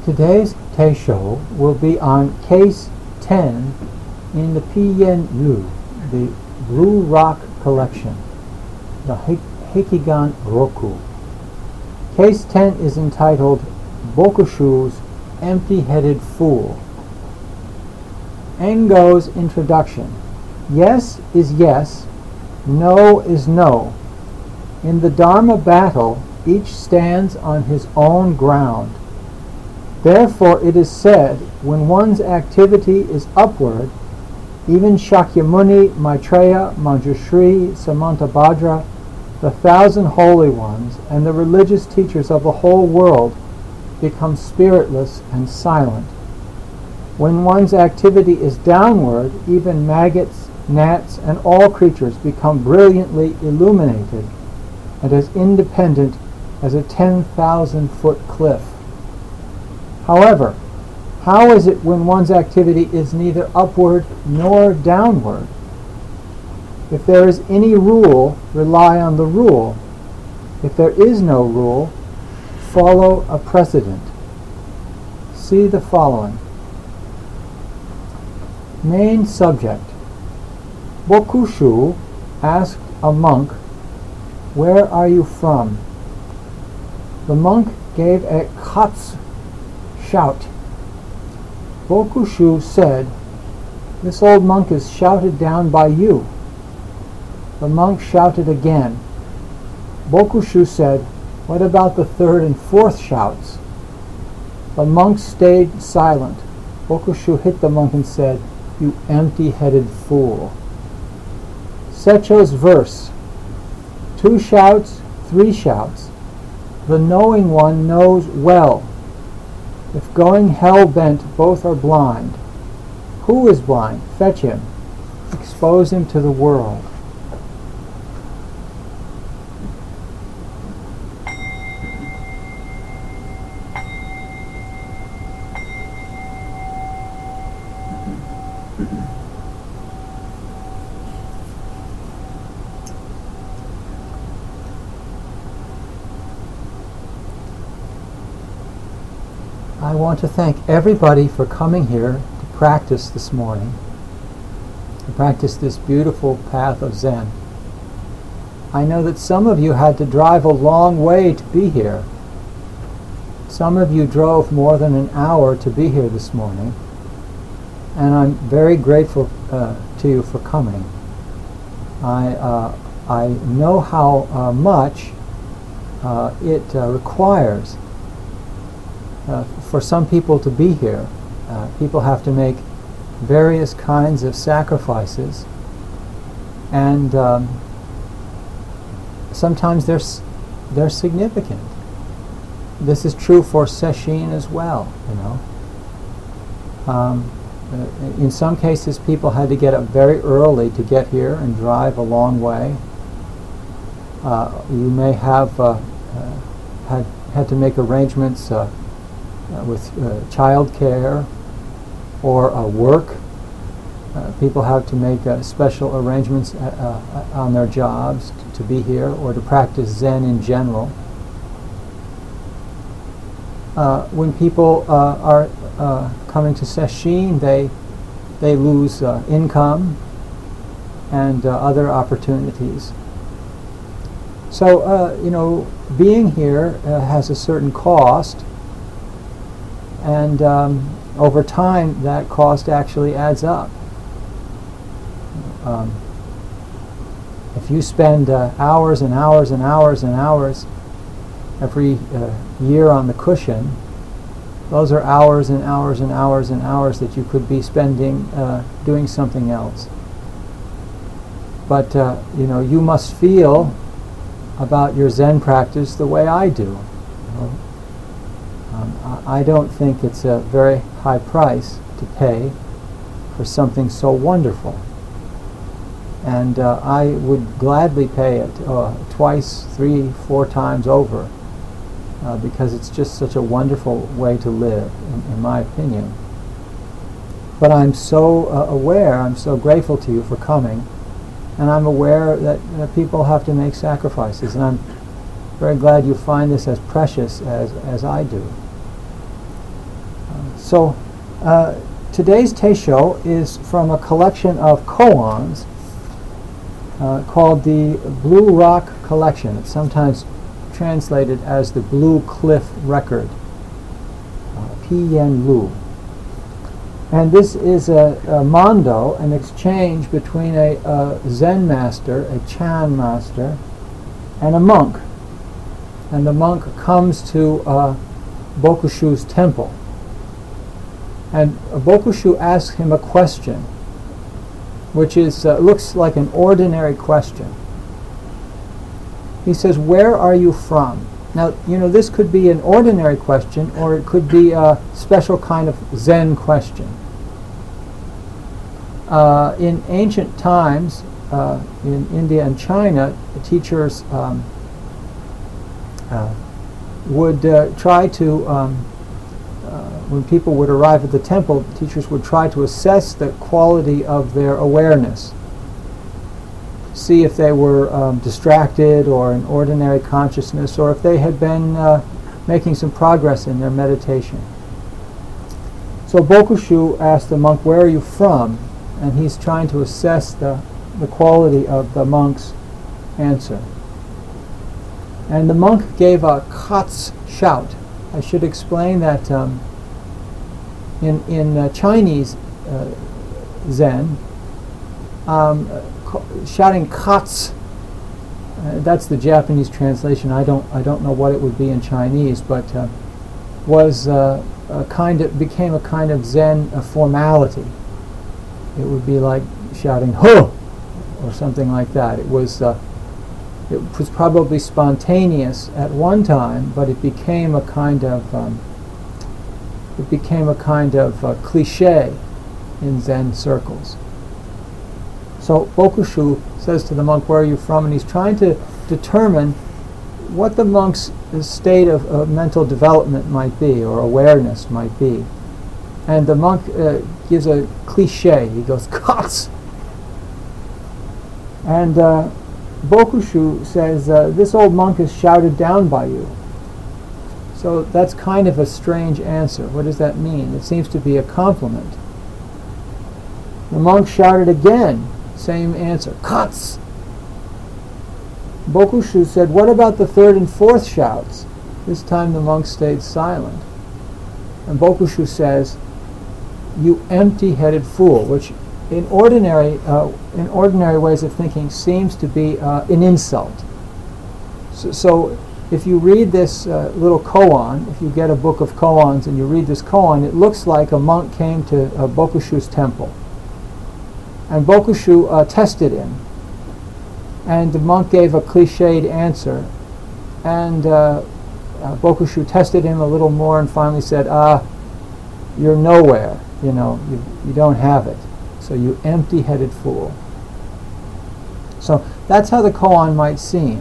Today's Teisho will be on Case 10 in the Piyen Ryu, the Blue Rock Collection, the Hekigan Roku. Case 10 is entitled Bokushu's Empty-Headed Fool. Engo's introduction. Yes is yes, no is no. In the Dharma battle, each stands on his own ground. Therefore it is said, when one's activity is upward, even Shakyamuni, Maitreya, Manjushri, Samantabhadra, the 1,000 holy ones, and the religious teachers of the whole world become spiritless and silent. When one's activity is downward, even maggots, gnats, and all creatures become brilliantly illuminated and as independent as a 10,000-foot cliff. However, how is it when one's activity is neither upward nor downward? If there is any rule, rely on the rule. If there is no rule, follow a precedent. See the following. Main subject. Bokushu asked a monk, "Where are you from?" The monk gave a katsu shout. Bokushu said, "This old monk is shouted down by you." The monk shouted again. Bokushu said, "What about the third and fourth shouts?" The monk stayed silent. Bokushu hit the monk and said, "You empty-headed fool." Secho's verse. 2 shouts, 3 shouts. The knowing one knows well. If going hell-bent, both are blind. Who is blind? Fetch him. Expose him to the world. I want to thank everybody for coming here to practice this morning, to practice this beautiful path of Zen. I know that some of you had to drive a long way to be here. Some of you drove more than an hour to be here this morning, and I'm very grateful to you for coming. I know how much it requires for some people to be here. People have to make various kinds of sacrifices, and sometimes they're significant. This is true for sesshin as well, you know. In some cases, people had to get up very early to get here and drive a long way. You may have had to make arrangements with child care or work. People have to make special arrangements on their jobs to be here or to practice Zen in general. When people are coming to sesshin, they lose income and other opportunities. So, you know, being here has a certain cost, and over time that cost actually adds up. If you spend hours and hours and hours and hours every year on the cushion, those are hours and hours and hours and hours that you could be spending doing something else. But you know, you must feel about your Zen practice the way I do. You know? I don't think it's a very high price to pay for something so wonderful. And I would gladly pay it twice, 3, 4 times over, because it's just such a wonderful way to live, in my opinion. But I'm so aware, I'm so grateful to you for coming, and I'm aware that people have to make sacrifices, and I'm very glad you find this as precious as I do. So today's Teisho is from a collection of koans called the Blue Rock Collection. It's sometimes translated as the Blue Cliff Record, Piyan Lu. And this is a mondo, an exchange between a Zen master, a Chan master, and a monk. And the monk comes to Bokushu's temple. And Bokushu asks him a question, which is looks like an ordinary question. He says, "Where are you from?" Now, this could be an ordinary question, or it could be a special kind of Zen question. In ancient times, in India and China, the teachers would try to, when people would arrive at the temple, teachers would try to assess the quality of their awareness. See if they were distracted or in ordinary consciousness, or if they had been making some progress in their meditation. So Bokushu asked the monk, "Where are you from?" And he's trying to assess the quality of the monk's answer. And the monk gave a katz shout. I should explain that in Chinese Zen, shouting katz, that's the Japanese translation. I don't know what it would be in Chinese, but was became a kind of Zen formality. It would be like shouting "Huh!" or something like that. It was probably spontaneous at one time, but it became a kind of cliche in Zen circles. So Bokushu says to the monk, "Where are you from?" And he's trying to determine what the monk's state of mental development might be, or awareness might be. And the monk gives a cliche. He goes, "Katz!" And Bokushu says, "This old monk is shouted down by you." So that's kind of a strange answer. What does that mean? It seems to be a compliment. The monk shouted again, same answer, "Katz!" Bokushu said, "What about the third and fourth shouts?" This time the monk stayed silent. And Bokushu says, "You empty-headed fool," which in ordinary ways of thinking seems to be an insult. So if you read this little koan, if you get a book of koans and you read this koan, it looks like a monk came to Bokushu's temple. And Bokushu tested him. And the monk gave a cliched answer. And Bokushu tested him a little more and finally said, "You're nowhere. You don't have it. So you empty-headed fool." So that's how the koan might seem.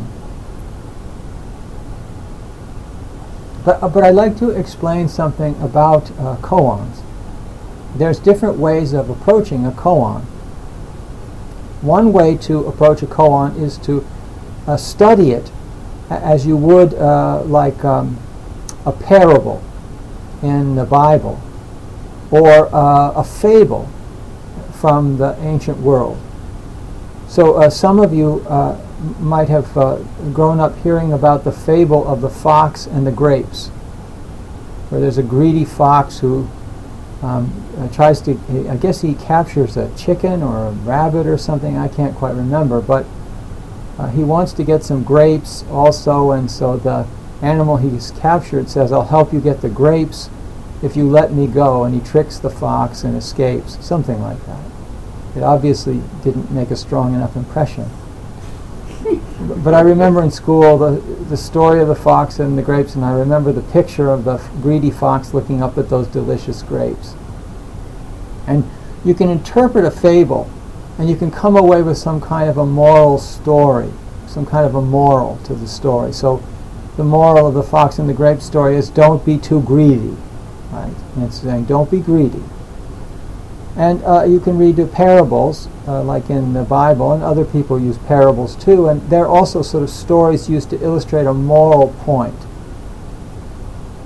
But I'd like to explain something about koans. There's different ways of approaching a koan. One way to approach a koan is to study it as you would like a parable in the Bible, or a fable from the ancient world. So some of you might have grown up hearing about the fable of the fox and the grapes, where there's a greedy fox who tries to, I guess he captures a chicken or a rabbit or something, I can't quite remember, but he wants to get some grapes also, and so the animal he's captured says, "I'll help you get the grapes if you let me go," and he tricks the fox and escapes, something like that. It obviously didn't make a strong enough impression. But I remember in school the story of the fox and the grapes, and I remember the picture of the greedy fox looking up at those delicious grapes. And you can interpret a fable, and you can come away with some kind of a moral story, some kind of a moral to the story. So the moral of the fox and the grape story is, don't be too greedy. Right? And it's saying, don't be greedy. And you can read the parables, like in the Bible, and other people use parables too, and they're also sort of stories used to illustrate a moral point.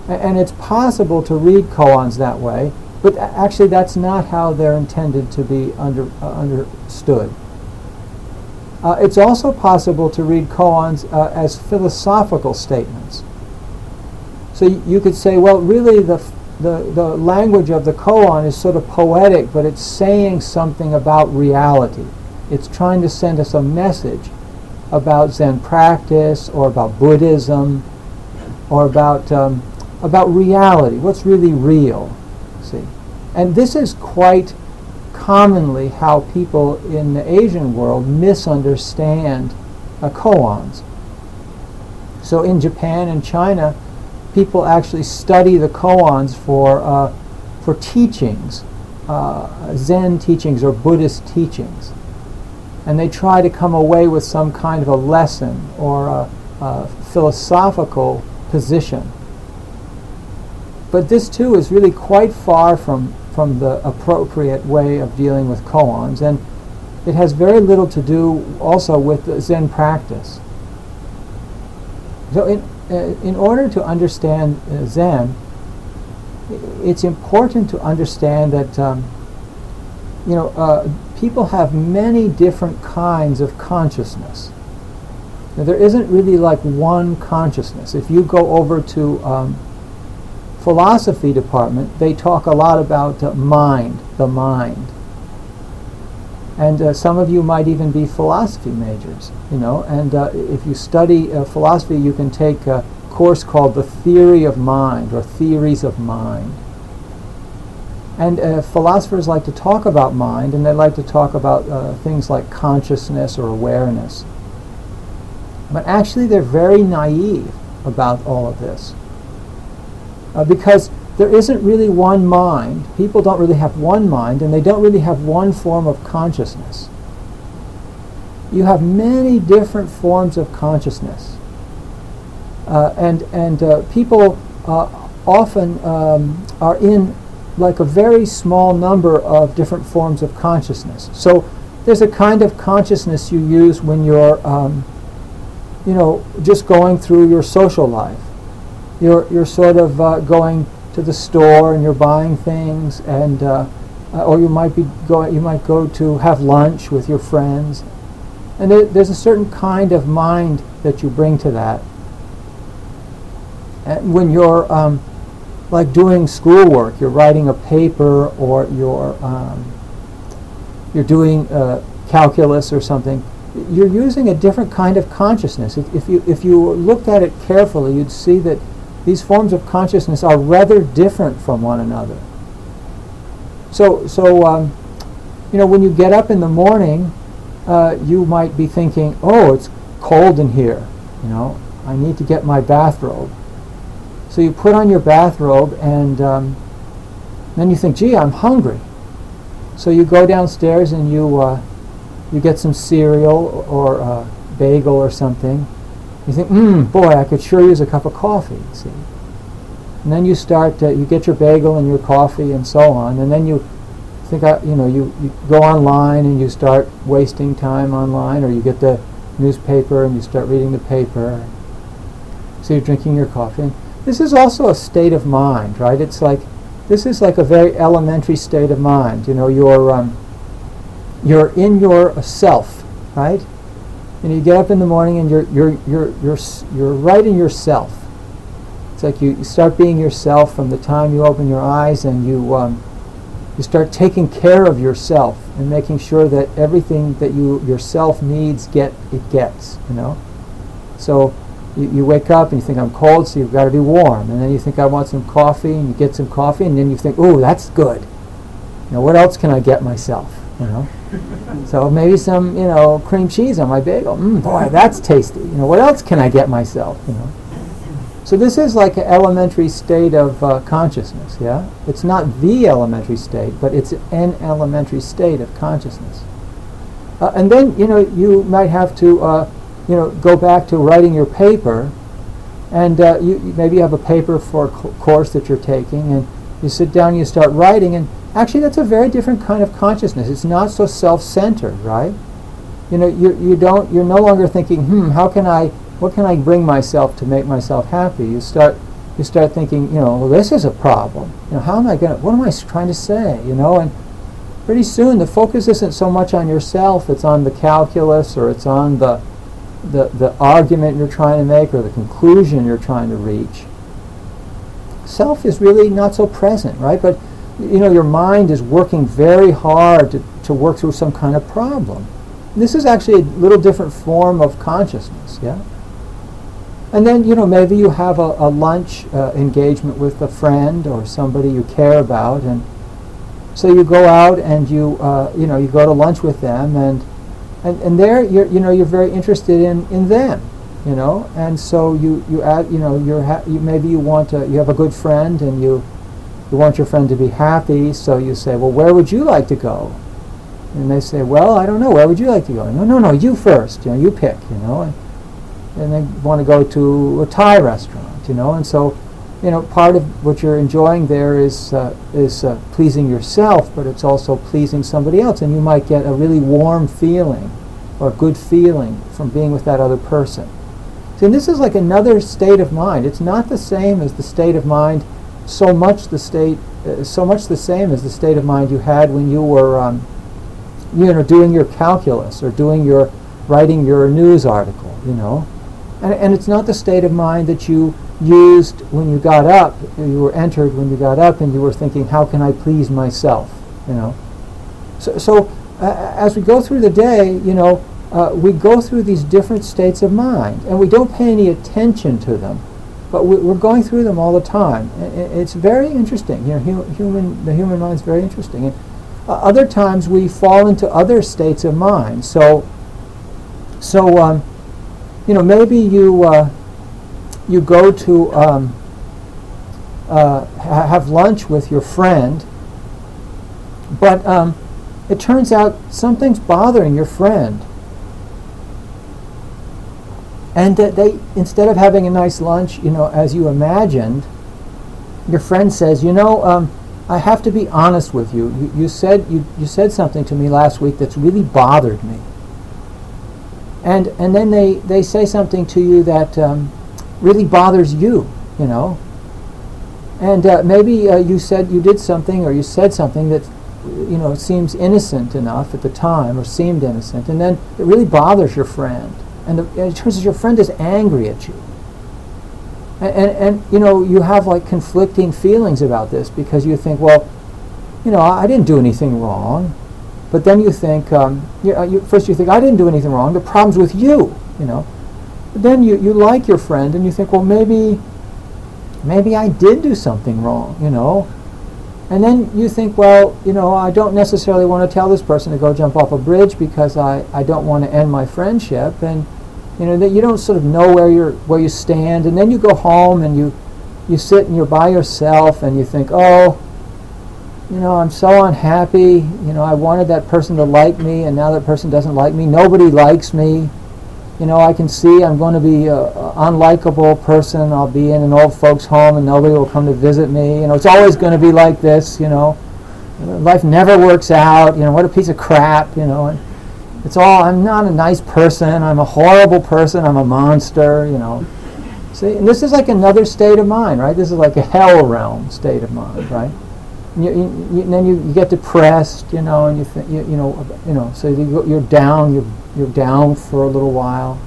And it's possible to read koans that way, but actually that's not how they're intended to be understood. It's also possible to read koans as philosophical statements. So you could say, well, really the language of the koan is sort of poetic, but it's saying something about reality. It's trying to send us a message about Zen practice, or about Buddhism, or about reality, what's really real. See, and this is quite commonly how people in the Asian world misunderstand koans. So in Japan and China, people actually study the koans for teachings, Zen teachings or Buddhist teachings, and they try to come away with some kind of a lesson or a philosophical position. But this too is really quite far from the appropriate way of dealing with koans, and it has very little to do also with the Zen practice. So in order to understand Zen, it's important to understand that people have many different kinds of consciousness. Now, there isn't really like one consciousness. If you go over to philosophy department, they talk a lot about the mind. And some of you might even be philosophy majors, and if you study philosophy, you can take a course called The Theory of Mind, or Theories of Mind. And philosophers like to talk about mind, and they like to talk about things like consciousness or awareness. But actually they're very naive about all of this. Because there isn't really one mind. People don't really have one mind, and they don't really have one form of consciousness. You have many different forms of consciousness. And people often are in like a very small number of different forms of consciousness. So there's a kind of consciousness you use when you're just going through your social life. You're sort of going to the store and you're buying things, and or you might go to have lunch with your friends, and there's a certain kind of mind that you bring to that. And when you're like doing schoolwork, you're writing a paper, or you're doing calculus or something, you're using a different kind of consciousness. If you looked at it carefully, you'd see that these forms of consciousness are rather different from one another. So when you get up in the morning, you might be thinking, oh, it's cold in here, I need to get my bathrobe. So you put on your bathrobe, and then you think, gee, I'm hungry. So you go downstairs and you get some cereal or a bagel or something. You think, boy, I could sure use a cup of coffee, see. And then you start, you get your bagel and your coffee and so on, and then you think, you go online and you start wasting time online, or you get the newspaper and you start reading the paper. So you're drinking your coffee. And this is also a state of mind, right? This is like a very elementary state of mind. You're in your self, right? And you get up in the morning and you're right in yourself. It's like you start being yourself from the time you open your eyes, and you start taking care of yourself and making sure that everything that yourself needs gets. So you wake up and you think, I'm cold, so you've got to be warm. And then you think, I want some coffee, and you get some coffee, and then you think, ooh, that's good. What else can I get myself? So maybe some, cream cheese on my bagel. Boy, that's tasty. What else can I get myself? So this is like an elementary state of consciousness. Yeah, it's not the elementary state, but it's an elementary state of consciousness. And then you might have to go back to writing your paper, and maybe you have a paper for a course that you're taking, and you sit down and you start writing, and actually that's a very different kind of consciousness. It's not so self-centered, right? You're no longer thinking, what can I bring myself to make myself happy? You start you start thinking, well, this is a problem. How am I going to, what am I trying to say, and pretty soon the focus isn't so much on yourself, it's on the calculus, or it's on the argument you're trying to make, or the conclusion you're trying to reach. Self is really not so present, right? But your mind is working very hard to work through some kind of problem. This is actually a little different form of consciousness, yeah? And then, maybe you have a lunch engagement with a friend or somebody you care about, and so you go out and you go to lunch with them, and there you're very interested in them, and so you add, maybe you have a good friend, and you want your friend to be happy, so you say, well, where would you like to go? And they say, well, I don't know, where would you like to go? No, you first, you pick, and they want to go to a Thai restaurant, and so, part of what you're enjoying there is pleasing yourself, but it's also pleasing somebody else, and you might get a really warm feeling or a good feeling from being with that other person. See, and this is like another state of mind. It's not the same as the state of mind, so much the same as the state of mind you had when you were, doing your calculus or writing your news article, And it's not the state of mind that you used when you got up, you were entered when you got up and you were thinking, how can I please myself, So as we go through the day, we go through these different states of mind, and we don't pay any attention to them, but we're going through them all the time. It's very interesting. The human mind's very interesting. And other times we fall into other states of mind. So maybe you go to have lunch with your friend, but it turns out something's bothering your friend. And they, instead of having a nice lunch, as you imagined, your friend says, I have to be honest with you. You said something to me last week that's really bothered me. And then they say something to you that really bothers you, And maybe you did something, or you said something that seems innocent enough at the time, or seemed innocent, and then it really bothers your friend. And it turns out your friend is angry at you. And you have like conflicting feelings about this, because you think, well, I didn't do anything wrong. But then you think, first you think, I didn't do anything wrong, the problem's with you, But then you like your friend, and you think, well, maybe I did do something wrong, And then you think, well, I don't necessarily want to tell this person to go jump off a bridge, because I don't want to end my friendship, and that you don't sort of know where you stand, and then you go home and you sit and you're by yourself, and you think, oh, I'm so unhappy, I wanted that person to like me, and now that person doesn't like me, nobody likes me, I can see I'm going to be an unlikable person, I'll be in an old folks home and nobody will come to visit me, it's always going to be like this, life never works out, what a piece of crap, and it's all, I'm not a nice person, I'm a horrible person, I'm a monster, See, and this is like another state of mind, right? This is like a hell realm state of mind, right? And then you get depressed, and you think, so you're down for a little while.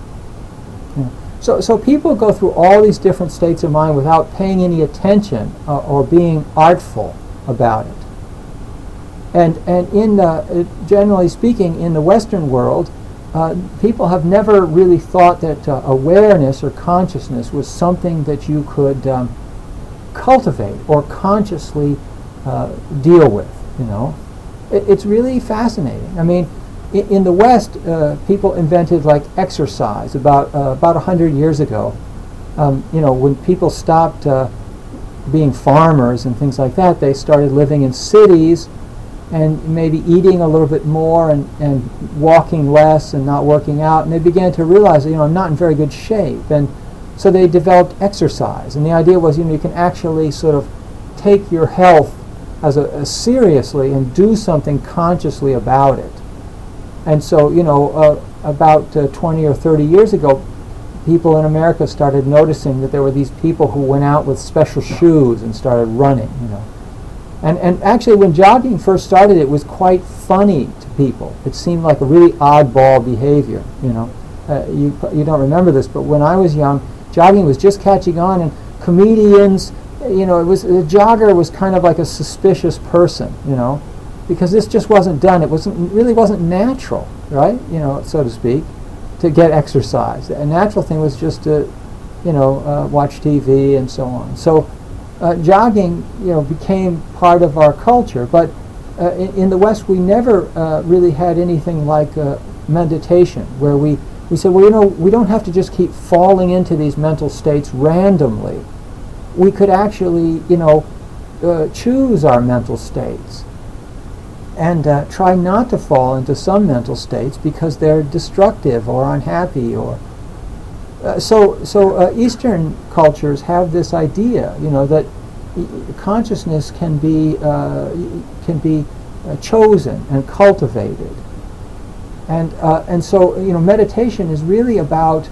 So people go through all these different states of mind without paying any attention or being artful about it. And generally speaking, in the Western world, people have never really thought that awareness or consciousness was something that you could cultivate or consciously deal with, It's really fascinating. I mean, in the West, people invented like exercise about 100 years ago. When people stopped being farmers and things like that, they started living in cities and maybe eating a little bit more and walking less and not working out, and they began to realize that, I'm not in very good shape, and so they developed exercise. And the idea was, you can actually sort of take your health as seriously and do something consciously about it. And so, about 20 or 30 years ago, people in America started noticing that there were these people who went out with special shoes and started running, And actually, when jogging first started, it was quite funny to people. It seemed like a really oddball behavior, You don't remember this, but when I was young, jogging was just catching on, and comedians, the jogger was kind of like a suspicious person, because this just wasn't done. It really wasn't natural, right? So to speak, to get exercise. A natural thing was just to, watch TV and so on. So jogging, became part of our culture. But in the West, we never really had anything like meditation, where we said, well, we don't have to just keep falling into these mental states randomly. We could actually, choose our mental states and try not to fall into some mental states because they're destructive or unhappy. So Eastern cultures have this idea, that consciousness can be chosen and cultivated. And so meditation is really about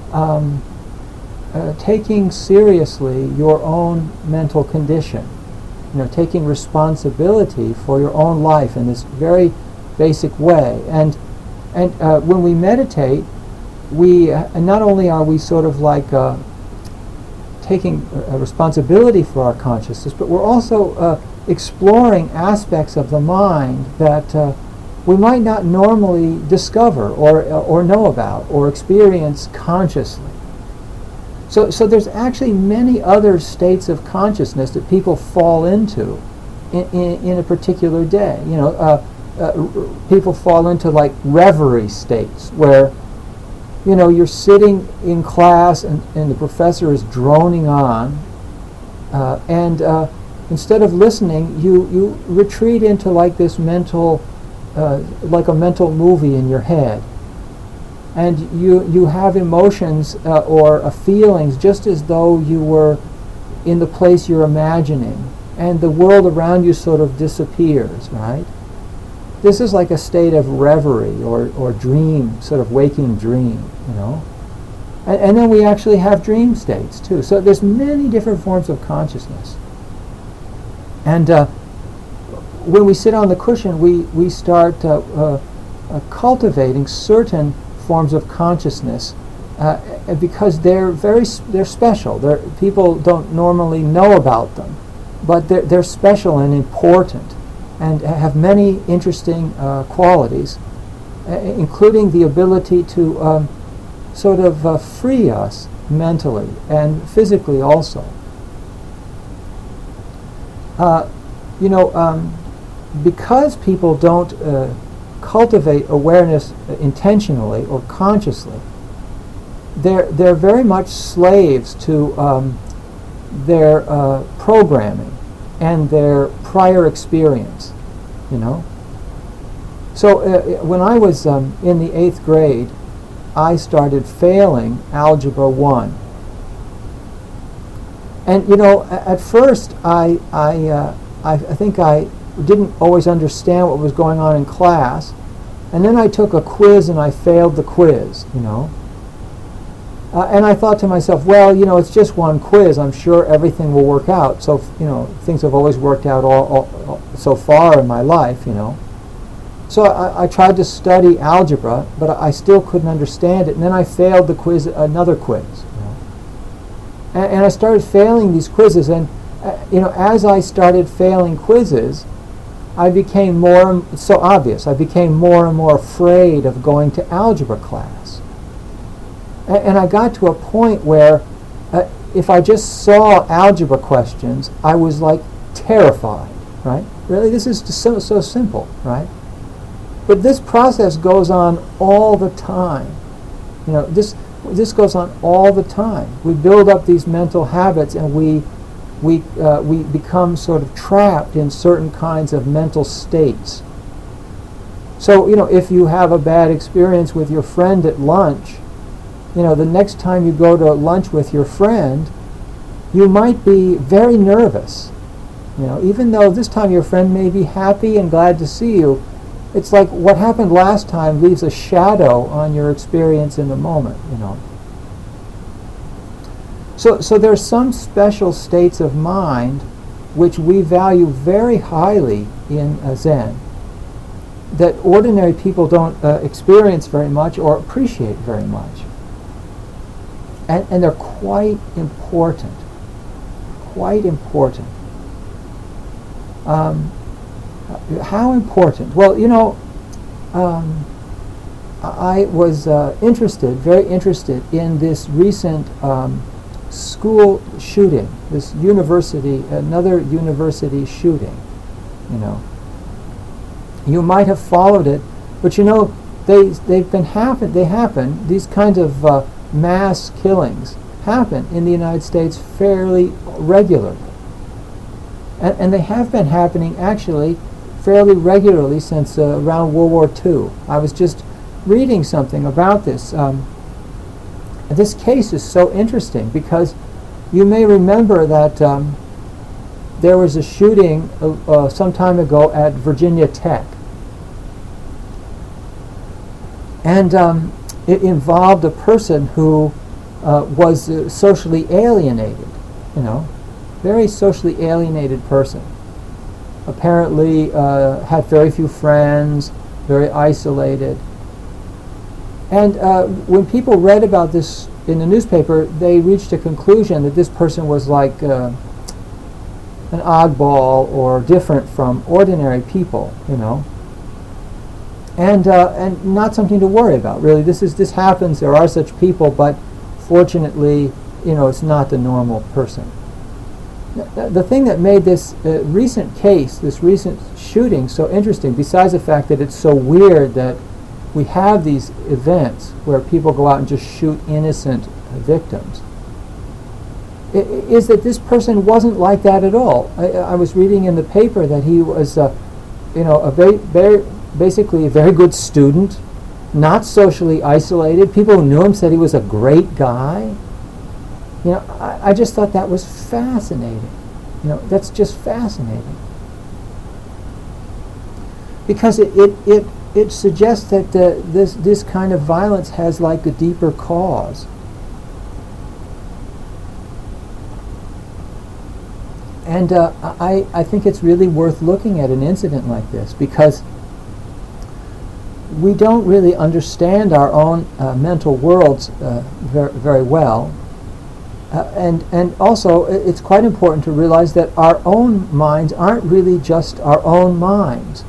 taking seriously your own mental condition, taking responsibility for your own life in this very basic way. And when we meditate, we not only are we sort of like taking responsibility for our consciousness, but we're also exploring aspects of the mind that we might not normally discover or know about or experience consciously. So there's actually many other states of consciousness that people fall into in a particular day. People fall into like reverie states where you're sitting in class and the professor is droning on, and instead of listening, you retreat into like this mental, like a mental movie in your head. And you have emotions or feelings just as though you were in the place you're imagining, and the world around you sort of disappears, right? This is like a state of reverie or dream, sort of waking dream, And then we actually have dream states too. So there's many different forms of consciousness. And when we sit on the cushion, we start cultivating certain forms of consciousness because they're special. People don't normally know about them, but they're special and important, and have many interesting qualities, including the ability to sort of free us mentally and physically also. Because people don't cultivate awareness intentionally or consciously, they're very much slaves to their programming and their prior experience, So when I was in the 8th grade, I started failing Algebra 1. And at first I think I didn't always understand what was going on in class, and then I took a quiz and I failed the quiz, and I thought to myself, well, it's just one quiz. I'm sure everything will work out. So, things have always worked out all so far in my life, So I tried to study algebra, but I still couldn't understand it. And then I failed the quiz, another quiz. And I started failing these quizzes. And, as I started failing quizzes, I became more and more afraid of going to algebra class. And I got to a point where if I just saw algebra questions, I was like terrified, right? Really, this is just so simple, right? But this process goes on all the time. This goes on all the time. We build up these mental habits, and we become sort of trapped in certain kinds of mental states. So, if you have a bad experience with your friend at lunch, the next time you go to lunch with your friend, you might be very nervous. Even though this time your friend may be happy and glad to see you, it's like what happened last time leaves a shadow on your experience in the moment, So there are some special states of mind which we value very highly in Zen that ordinary people don't experience very much or appreciate very much. And they're quite important. Quite important. How important? Well, I was very interested in this recent school shooting, another university shooting. You might have followed it, but these kinds of mass killings happen in the United States fairly regularly. And they have been happening actually fairly regularly since around World War II. I was just reading something about this. This case is so interesting because you may remember that there was a shooting some time ago at Virginia Tech. And it involved a person who was socially alienated, very socially alienated person. Apparently had very few friends, very isolated. And when people read about this in the newspaper, they reached a conclusion that this person was like an oddball or different from ordinary people, and not something to worry about. Really, this happens. There are such people, but fortunately, it's not the normal person. The thing that made this recent case, this recent shooting, so interesting, besides the fact that it's so weird that we have these events where people go out and just shoot innocent victims, is that this person wasn't like that at all. I was reading in the paper that he was, basically a very good student, not socially isolated. People who knew him said he was a great guy. I just thought that was fascinating. That's just fascinating. Because it suggests that this kind of violence has like a deeper cause. And I think it's really worth looking at an incident like this because we don't really understand our own mental worlds very, very well. And also, it's quite important to realize that our own minds aren't really just our own minds,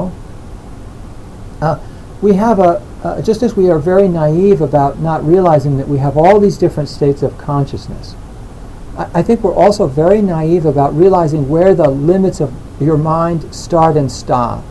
we have just as we are very naive about not realizing that we have all these different states of consciousness, I think we're also very naive about realizing where the limits of your mind start and stop,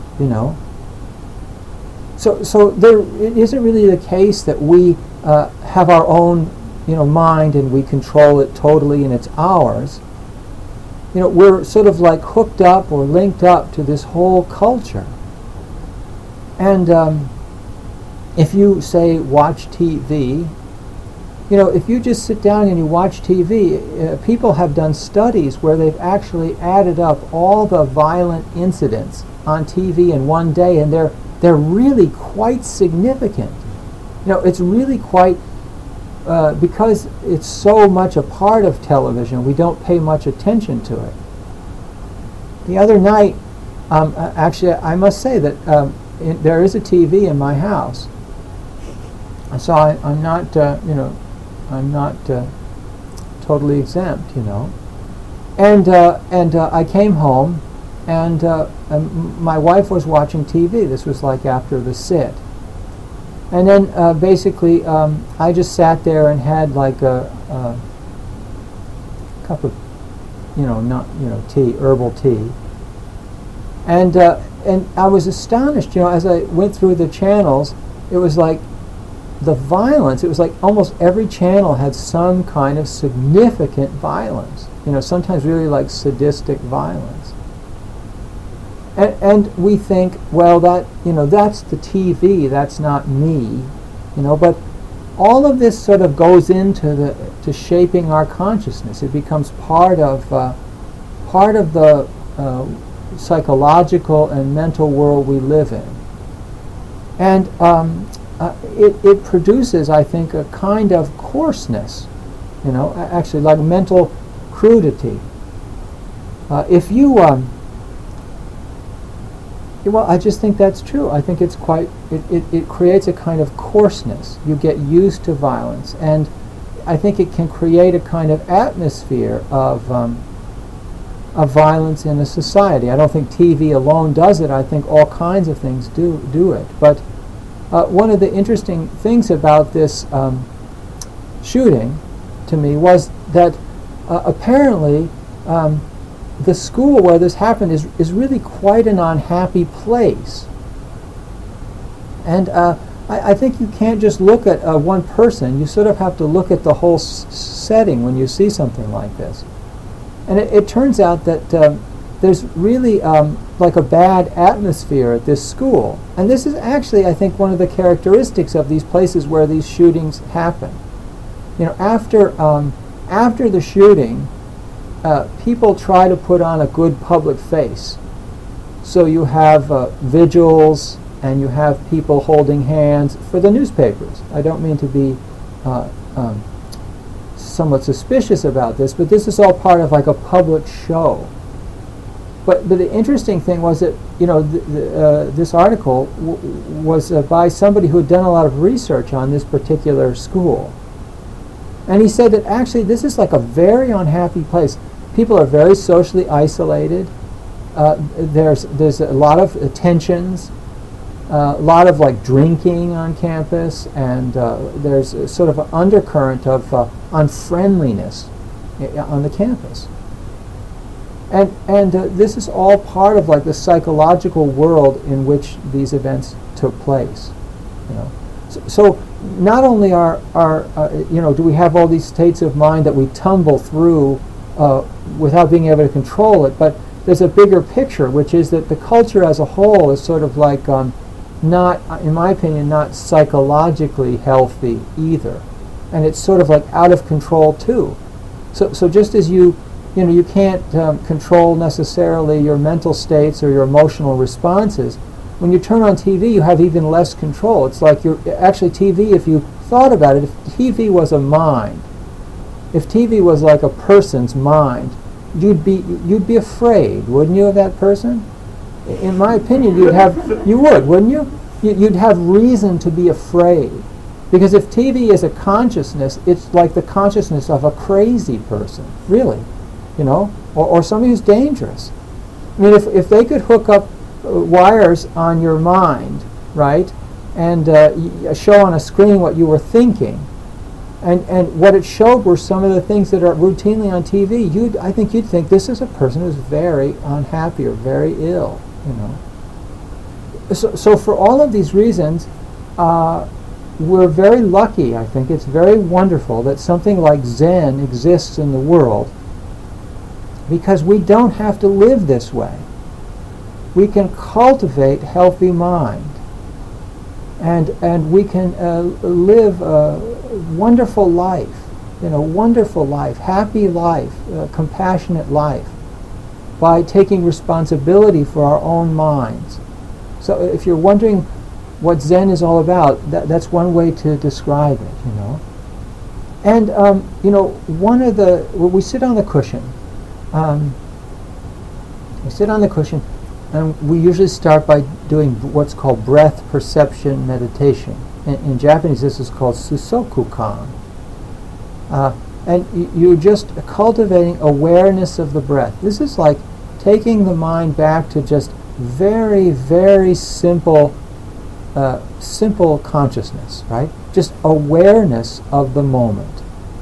So it isn't really the case that we have our own mind and we control it totally and it's ours. We're sort of like hooked up or linked up to this whole culture. And if you say watch TV, if you just sit down and you watch TV, people have done studies where they've actually added up all the violent incidents on TV in one day, and they're really quite significant. It's really quite because it's so much a part of television, we don't pay much attention to it. The other night, actually, I must say that there is a TV in my house, so I'm not, I'm not totally exempt, And I came home, and my wife was watching TV. This was like after the sit. And then basically I just sat there and had like a cup of, tea, herbal tea. And I was astonished, as I went through the channels, it was like the violence, it was like almost every channel had some kind of significant violence, sometimes really like sadistic violence. And we think, well, that's the TV, that's not me, but all of this sort of goes into to shaping our consciousness. It becomes part of the psychological and mental world we live in. And it produces, I think, a kind of coarseness actually like mental crudity. If you, well, I just think that's true. I think it's it creates a kind of coarseness. You get used to violence, and I think it can create a kind of atmosphere of violence in a society. I don't think TV alone does it. I think all kinds of things do it. But one of the interesting things about this shooting, to me, was that apparently the school where this happened is really quite an unhappy place. And I think you can't just look at one person. You sort of have to look at the whole setting when you see something like this. And it turns out that there's really like a bad atmosphere at this school. And this is actually, I think, one of the characteristics of these places where these shootings happen. After the shooting, people try to put on a good public face. So you have vigils, and you have people holding hands for the newspapers. I don't mean to be somewhat suspicious about this, but this is all part of like a public show. But the interesting thing was that this article was by somebody who had done a lot of research on this particular school, and he said that actually this is like a very unhappy place. People are very socially isolated. There's a lot of tensions. A lot of like drinking on campus, and there's a sort of an undercurrent of unfriendliness on the campus. And this is all part of like the psychological world in which these events took place. So not only do we have all these states of mind that we tumble through without being able to control it, but there's a bigger picture, which is that the culture as a whole is sort of like not, in my opinion, not psychologically healthy either, and it's sort of like out of control too. So just as you can't control necessarily your mental states or your emotional responses, when you turn on TV, you have even less control. It's like TV. If you thought about it, if TV was a mind, if TV was like a person's mind, you'd be afraid, wouldn't you, of that person? In my opinion, you would, wouldn't you? You'd have reason to be afraid. Because if TV is a consciousness, it's like the consciousness of a crazy person, really, or somebody who's dangerous. I mean, if they could hook up wires on your mind, right, and show on a screen what you were thinking, and what it showed were some of the things that are routinely on TV, I think you'd think this is a person who's very unhappy or very ill, So for all of these reasons, we're very lucky, I think. It's very wonderful that something like Zen exists in the world, because we don't have to live this way. We can cultivate healthy mind, and we can live a wonderful life, happy life, compassionate life, by taking responsibility for our own minds. So if you're wondering what Zen is all about, that's one way to describe it, And, we sit on the cushion. And we usually start by doing what's called breath perception meditation. In Japanese, this is called Susoku-kan. And you're just cultivating awareness of the breath. This is like taking the mind back to just very, very simple consciousness, right? Just awareness of the moment.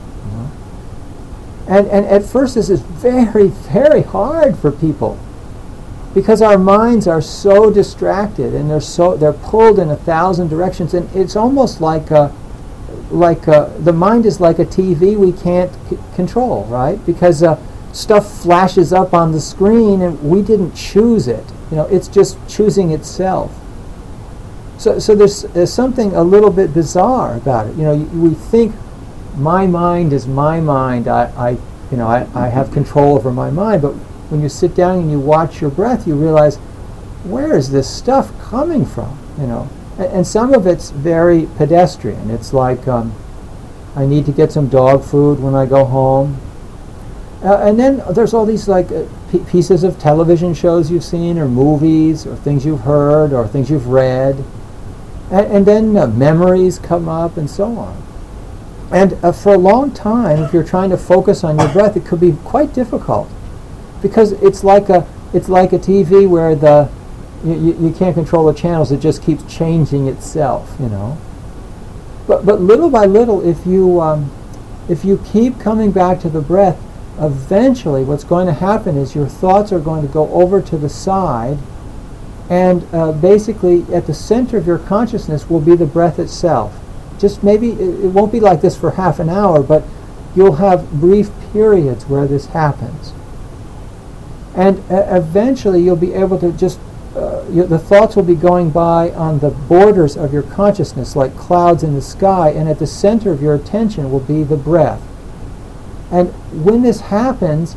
And at first this is very, very hard for people, because our minds are so distracted, and they're pulled in 1,000 directions, and it's almost like the mind is like a TV we can't control, right? Because stuff flashes up on the screen, and we didn't choose it. It's just choosing itself. So there's something a little bit bizarre about it. We think my mind is my mind. I have control over my mind. But when you sit down and you watch your breath, you realize, where is this stuff coming from? And some of it's very pedestrian. It's like I need to get some dog food when I go home. And then there's all these like pieces of television shows you've seen, or movies, or things you've heard, or things you've read. And then memories come up, and so on. And for a long time, if you're trying to focus on your breath, it could be quite difficult, because it's like a TV where you can't control the channels; it just keeps changing itself, you know. But little by little, if you keep coming back to the breath, eventually what's going to happen is your thoughts are going to go over to the side, and basically at the center of your consciousness will be the breath itself. Just maybe it won't be like this for half an hour, but you'll have brief periods where this happens. And eventually you'll be able to just, the thoughts will be going by on the borders of your consciousness like clouds in the sky, and at the center of your attention will be the breath. And when this happens,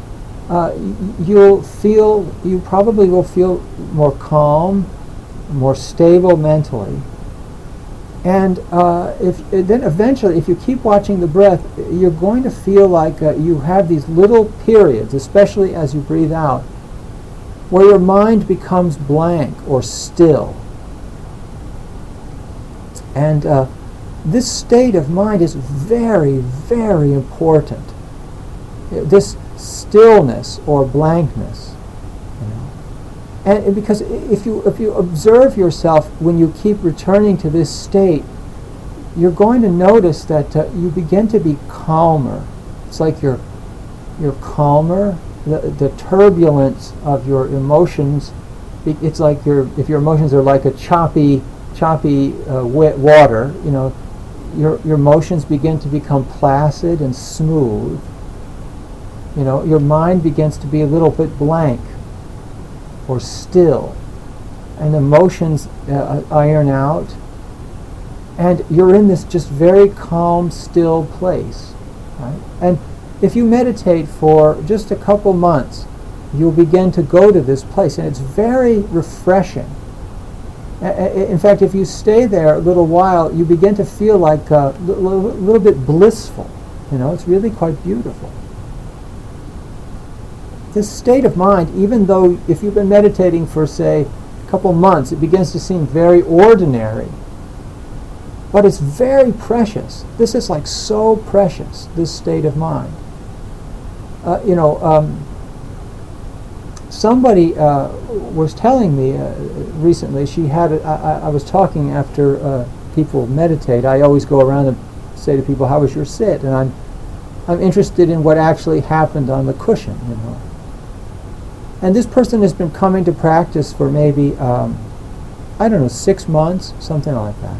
you probably will feel more calm, more stable mentally. And then eventually, if you keep watching the breath, you're going to feel like you have these little periods, especially as you breathe out, where your mind becomes blank or still. And this state of mind is very, very important. This stillness or blankness, you know. And because if you observe yourself when you keep returning to this state, you're going to notice that you begin to be calmer. It's like you're calmer. The turbulence of your emotions, it's like if your emotions are like a choppy wet water, you know, your emotions begin to become placid and smooth. You know, your mind begins to be a little bit blank or still, and emotions iron out, and you're in this just very calm, still place, right? And if you meditate for just a couple months, you'll begin to go to this place, and it's very refreshing. In fact, if you stay there a little while, you begin to feel like a little bit blissful. You know, it's really quite beautiful. This state of mind, even though if you've been meditating for, say, a couple months, it begins to seem very ordinary, but it's very precious. This is like so precious, this state of mind. Somebody was telling me recently, I was talking after people meditate. I always go around and say to people, how was your sit? And I'm interested in what actually happened on the cushion, you know. And this person has been coming to practice for maybe, 6 months, something like that.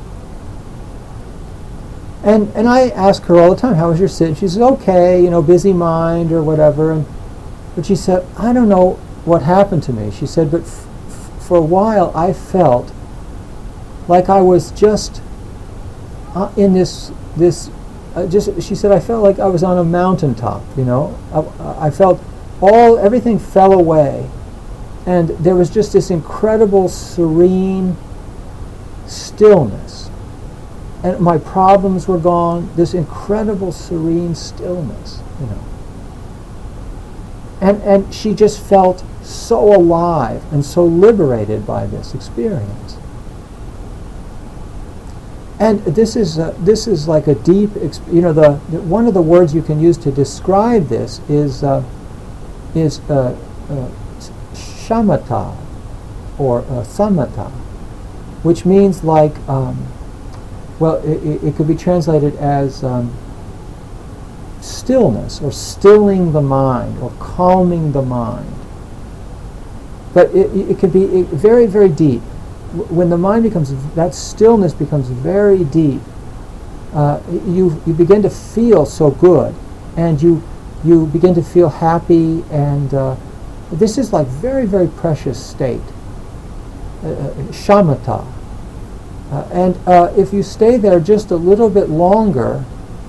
And I ask her all the time, how was your sit? She says, okay, you know, busy mind or whatever. But she said, I don't know what happened to me. She said, but for a while I felt like I was just in she said, I felt like I was on a mountaintop, you know. I felt everything fell away, and there was just this incredible serene stillness, and my problems were gone. This incredible serene stillness, you know. And she just felt so alive and so liberated by this experience. And this is like a deep, one of the words you can use to describe this is shamatha or samatha, which means like, it could be translated as stillness or stilling the mind or calming the mind. But it could be very, very deep. When the mind that stillness becomes very deep, you begin to feel so good, and you begin to feel happy, and this is like very, very precious state, shamatha. And if you stay there just a little bit longer,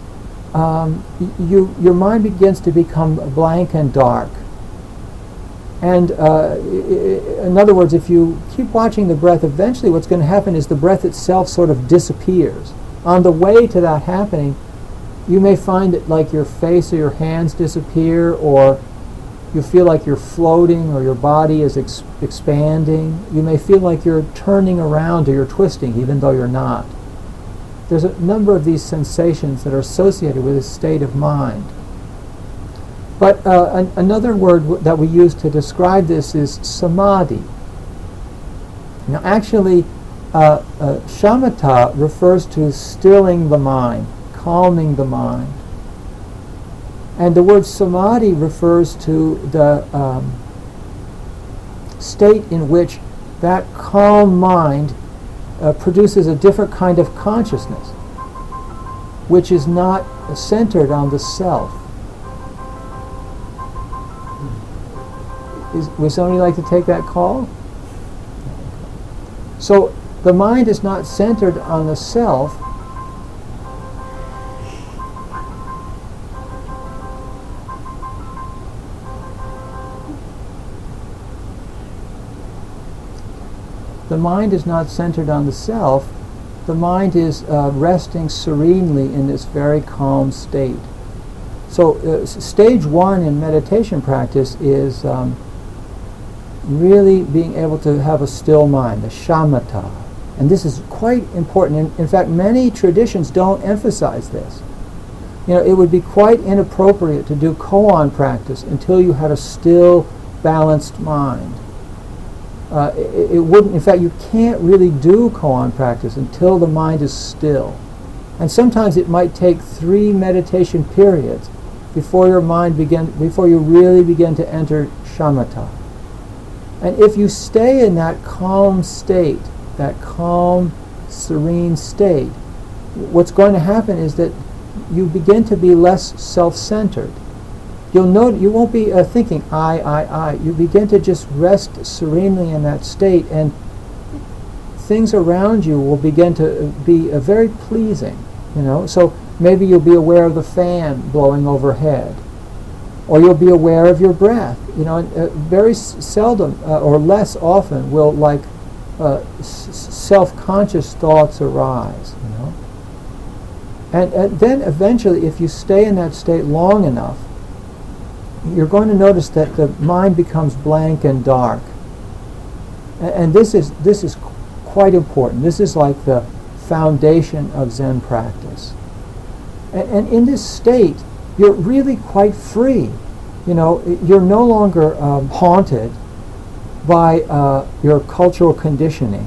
your mind begins to become blank and dark. And in other words, if you keep watching the breath, eventually what's going to happen is the breath itself sort of disappears. On the way to that happening, You may find that like your face or your hands disappear, or you feel like you're floating, or your body is expanding. You may feel like you're turning around or you're twisting even though you're not. There's a number of these sensations that are associated with a state of mind. But another word that we use to describe this is samadhi. Now actually, shamatha refers to stilling the mind, calming the mind. And the word samadhi refers to the state in which that calm mind produces a different kind of consciousness, which is not centered on the self. Would somebody like to take that call? So the mind is not centered on the self. The mind is not centered on the self. The mind is resting serenely in this very calm state. So stage one in meditation practice is really being able to have a still mind, the shamatha. And this is quite important. In fact, many traditions don't emphasize this. You know, it would be quite inappropriate to do koan practice until you had a still, balanced mind. It wouldn't, in fact, you can't really do koan practice until the mind is still. And sometimes it might take 3 meditation periods before you really begin to enter shamatha. And if you stay in that calm state, that calm, serene state, what's going to happen is that you begin to be less self-centered. You'll note you won't be thinking I. You begin to just rest serenely in that state, and things around you will begin to be very pleasing. You know, so maybe you'll be aware of the fan blowing overhead, or you'll be aware of your breath. You know, very seldom or less often will self-conscious thoughts arise. You know, and then eventually, if you stay in that state long enough, you're going to notice that the mind becomes blank and dark. And this is quite important. This is like the foundation of Zen practice. And in this state, you're really quite free. You know, you're no longer haunted by your cultural conditioning,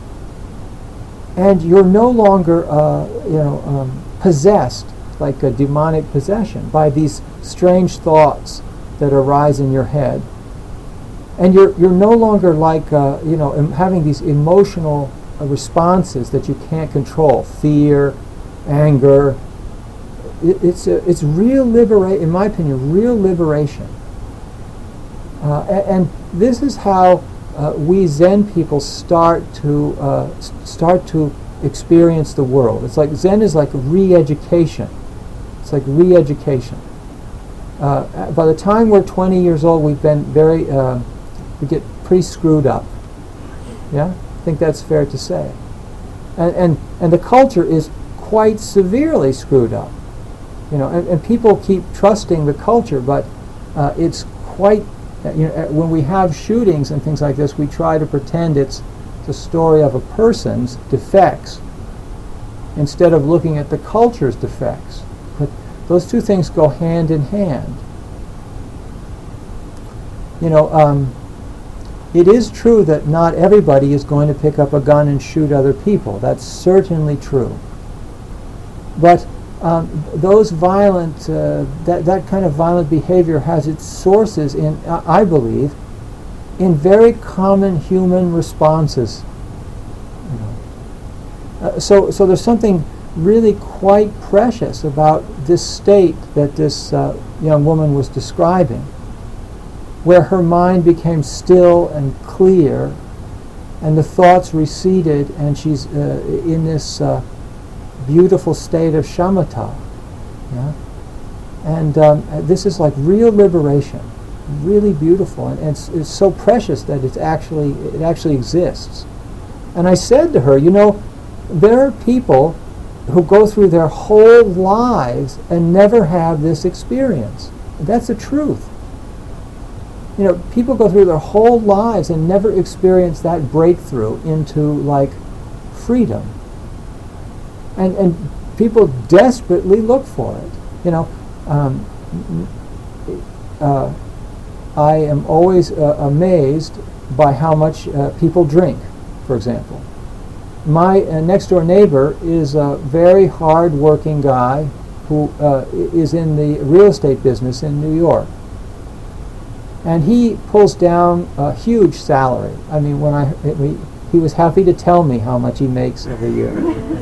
and you're no longer, possessed, like a demonic possession, by these strange thoughts that arise in your head. And you're no longer like having these emotional responses that you can't control, fear, anger. It's real liberation, in my opinion, real liberation. And this is how we Zen people start to experience the world. It's like Zen is like re-education. It's like re-education. By the time we're 20 years old, we've been we get pretty screwed up. Yeah, I think that's fair to say. And the culture is quite severely screwed up. You know, and people keep trusting the culture, but it's quite. When we have shootings and things like this, we try to pretend it's the story of a person's defects instead of looking at the culture's defects. But those two things go hand in hand. You know, it is true that not everybody is going to pick up a gun and shoot other people. That's certainly true. But those violent, that kind of violent behavior has its sources in, I believe, in very common human responses. You know. So there's something really quite precious about this state that this young woman was describing, where her mind became still and clear, and the thoughts receded, and she's in this beautiful state of shamatha. Yeah? And this is like real liberation, really beautiful, and it's so precious that it actually exists. And I said to her, you know, there are people who go through their whole lives and never have this experience. That's the truth. You know, people go through their whole lives and never experience that breakthrough into, like, freedom. And people desperately look for it. You know, I am always amazed by how much people drink, for example. My next-door neighbor is a very hard-working guy who is in the real estate business in New York. And he pulls down a huge salary. I mean, he was happy to tell me how much he makes every year.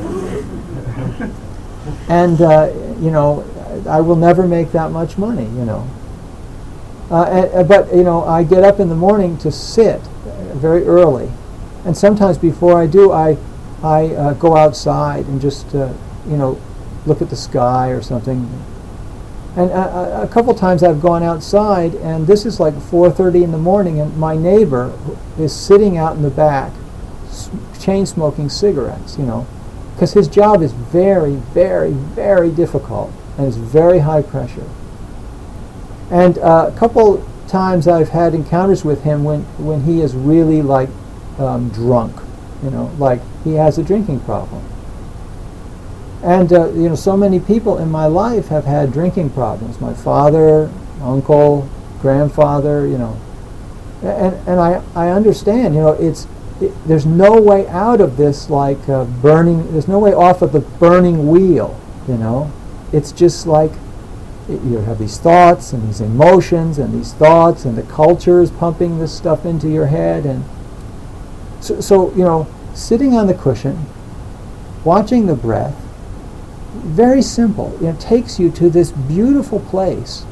And, you know, I will never make that much money, you know. But, you know, I get up in the morning to sit very early. And sometimes before I do, I go outside and just, you know, look at the sky or something. And a couple times I've gone outside, and this is like 4:30 in the morning, and my neighbor is sitting out in the back, chain-smoking cigarettes, you know, because his job is very, very, very difficult, and it's very high pressure. And a couple times I've had encounters with him when he is really, like, drunk, you know, like he has a drinking problem. And, you know, so many people in my life have had drinking problems. My father, uncle, grandfather, you know. And I understand, you know, there's no way out of this, like, there's no way off of the burning wheel, you know. It's just like you have these thoughts and these emotions and these thoughts, and the culture is pumping this stuff into your head. And so you know, sitting on the cushion, watching the breath, very simple. You know, takes you to this beautiful place,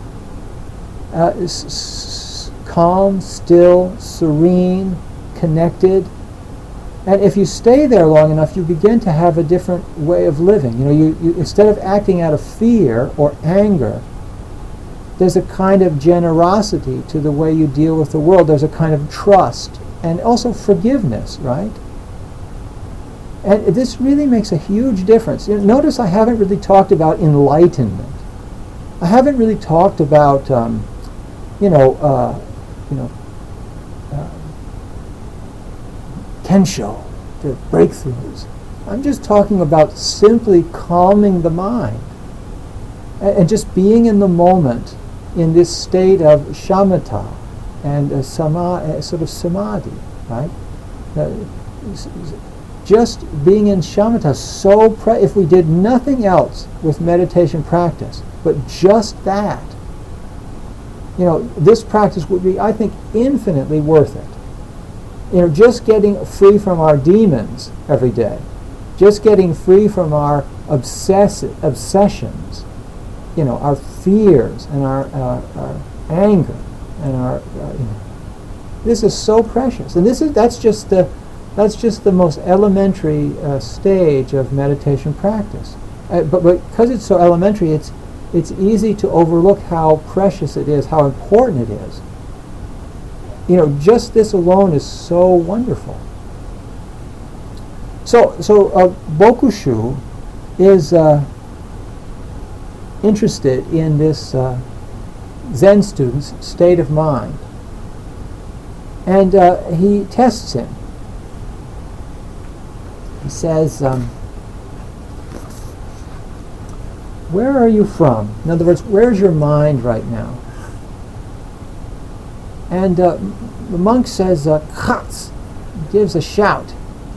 calm, still, serene, connected. And if you stay there long enough, you begin to have a different way of living. You know, you instead of acting out of fear or anger, there's a kind of generosity to the way you deal with the world. There's a kind of trust and also forgiveness, right? And this really makes a huge difference. You know, notice I haven't really talked about enlightenment. I haven't really talked about, kensho, the breakthroughs. I'm just talking about simply calming the mind and just being in the moment in this state of shamatha and sort of samadhi, right? Just being in shamatha, if we did nothing else with meditation practice, but just that, you know, this practice would be, I think, infinitely worth it. You know, just getting free from our demons every day, just getting free from our obsessions, you know, our fears and our anger and our, you know, this is so precious. And that's just the most elementary stage of meditation practice. But because it's so elementary, it's easy to overlook how precious it is, how important it is. You know, just this alone is so wonderful. So Bokushu is interested in this Zen student's state of mind, and he tests him. He says, where are you from? In other words, where's your mind right now? And the monk says, "Kats," gives a shout.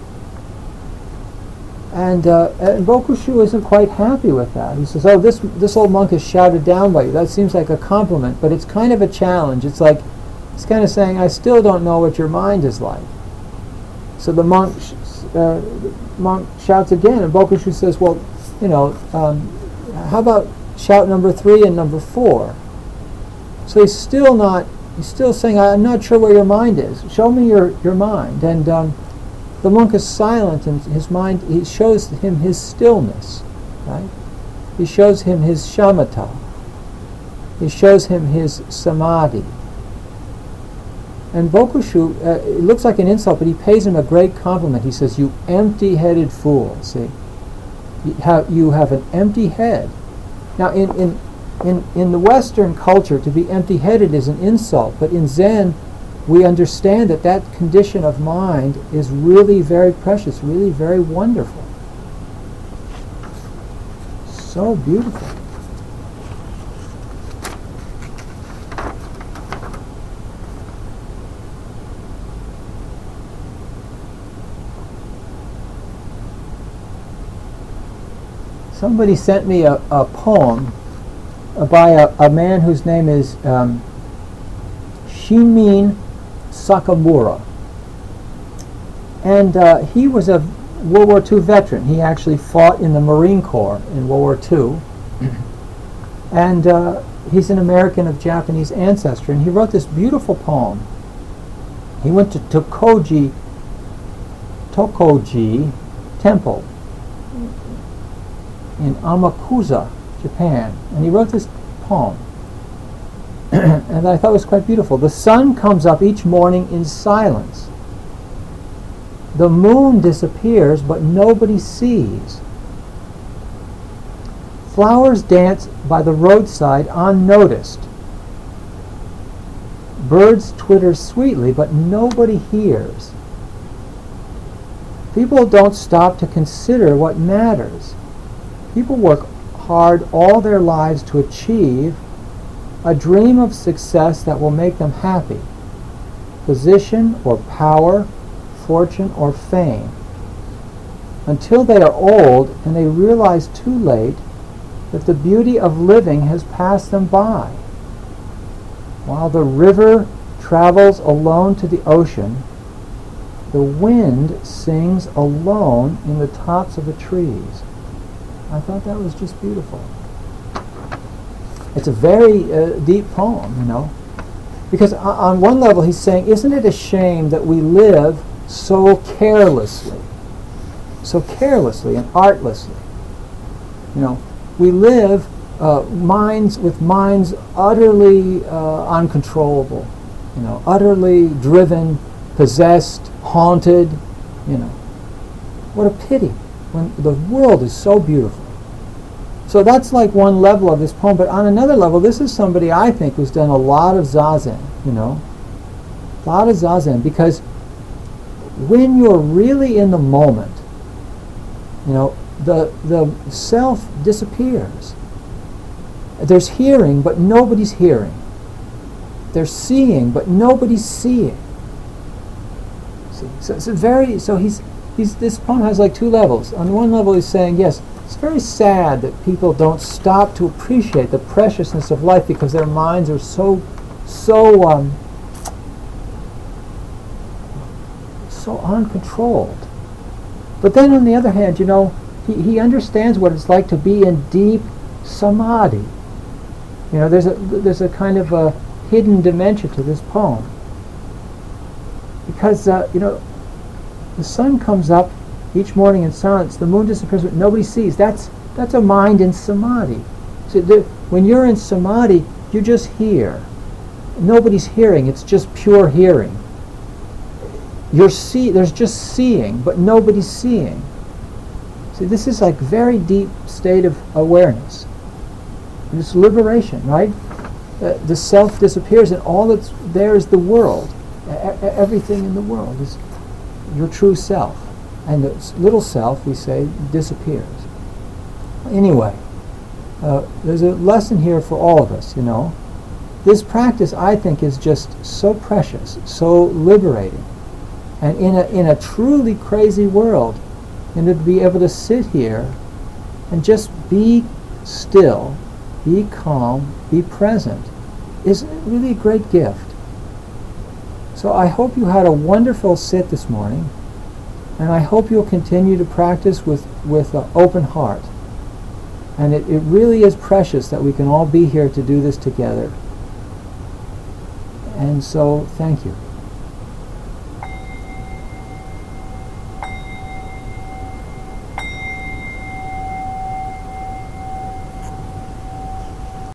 And Bokushu isn't quite happy with that. He says, "Oh, this old monk is shouted down by you. That seems like a compliment, but it's kind of a challenge. It's like it's kind of saying, I still don't know what your mind is like." So the monk shouts again, and Bokushu says, "Well, you know, how about shout number 3 and number 4?" So he's still saying, "I'm not sure where your mind is. Show me your mind." And the monk is silent, and his mind, he shows him his stillness, right? He shows him his shamatha. He shows him his samadhi. And Bokushu, it looks like an insult, but he pays him a great compliment. He says, "You empty-headed fool," see? You have an empty head. Now, in the Western culture, to be empty-headed is an insult, but in Zen, we understand that that condition of mind is really very precious, really very wonderful. So beautiful. Somebody sent me a poem by a man whose name is Shinmin Sakamura. And he was a World War II veteran. He actually fought in the Marine Corps in World War II. And he's an American of Japanese ancestry. And he wrote this beautiful poem. He went to Tokoji Temple in Amakusa, Japan. And he wrote this poem. And I thought it was quite beautiful. The sun comes up each morning in silence. The moon disappears, but nobody sees. Flowers dance by the roadside unnoticed. Birds twitter sweetly, but nobody hears. People don't stop to consider what matters. People work hard all their lives to achieve a dream of success that will make them happy. Position or power, fortune or fame. Until they are old and they realize too late that the beauty of living has passed them by. While the river travels alone to the ocean, the wind sings alone in the tops of the trees. I thought that was just beautiful. It's a very deep poem, you know. Because on one level he's saying, isn't it a shame that we live so carelessly and artlessly? You know, we live with minds utterly uncontrollable, you know, utterly driven, possessed, haunted, you know. What a pity when the world is so beautiful. So that's like one level of this poem, but on another level, this is somebody I think who's done a lot of zazen, you know, a lot of zazen, because when you're really in the moment, you know, the self disappears. There's hearing, but nobody's hearing. There's seeing, but nobody's seeing. See, this poem has like two levels. On one level, he's saying, yes, it's very sad that people don't stop to appreciate the preciousness of life because their minds are so uncontrolled. But then on the other hand, you know, he understands what it's like to be in deep samadhi. You know, there's a kind of a hidden dimension to this poem. Because, you know, the sun comes up each morning in silence, the moon disappears, but nobody sees. That's a mind in samadhi. So when you're in samadhi, you just hear. Nobody's hearing, it's just pure hearing. There's just seeing, but nobody's seeing. See, this is like very deep state of awareness. This liberation, right? The self disappears and all that's there is the world. Everything in the world is your true self. And the little self, we say, disappears. Anyway, there's a lesson here for all of us, you know. This practice, I think, is just so precious, so liberating. And in a truly crazy world, and to be able to sit here and just be still, be calm, be present, is really a great gift. So I hope you had a wonderful sit this morning, and I hope you'll continue to practice with an open heart. And it really is precious that we can all be here to do this together. And so, thank you.